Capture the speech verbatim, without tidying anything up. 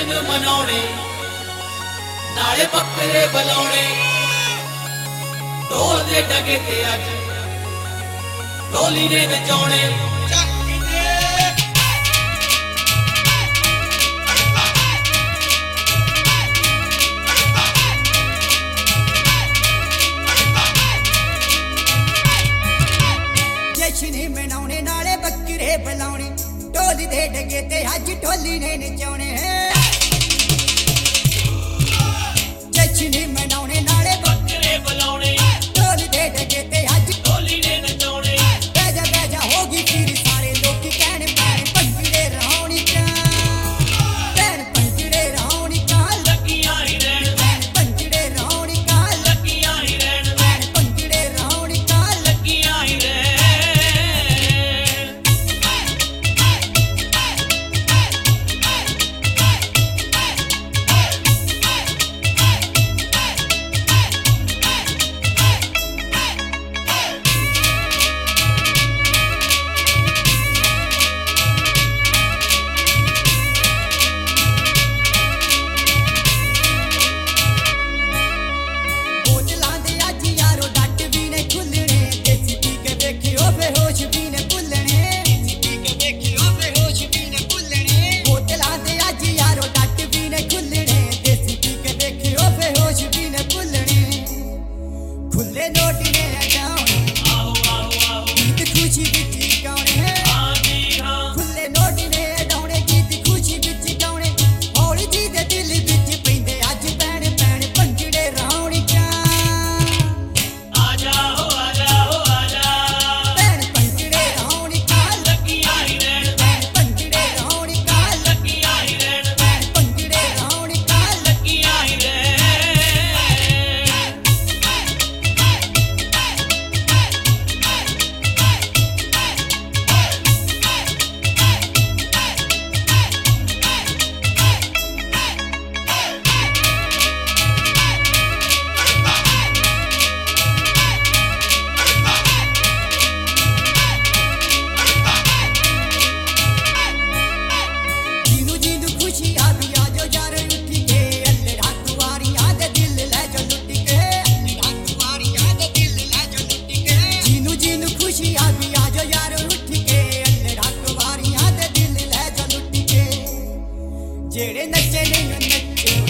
जशन मनाने नाले बकरे बुलाने ढोल दे डगे ते अज ढोली ने नचाने जशन मनाने नाले बकरे बुलाने ढोली दे डगे ते अज ढोली ने नचाने जशन मनाने नाले बकरे बुलाने ढोली दे डगे ते अज ढोली ने नचाने बैजा बैजा होगी फिर सारे लोग कहने पैन पंजड़े रहाउनी का पैन पंजड़े रहाउनी का लगियां ही रहन पैन पंजड़े रहाउनी का लगियां ही रहन पैन पंजड़े रहाउनी का लगियां ही रहन जेड़े नचे नहीं नचे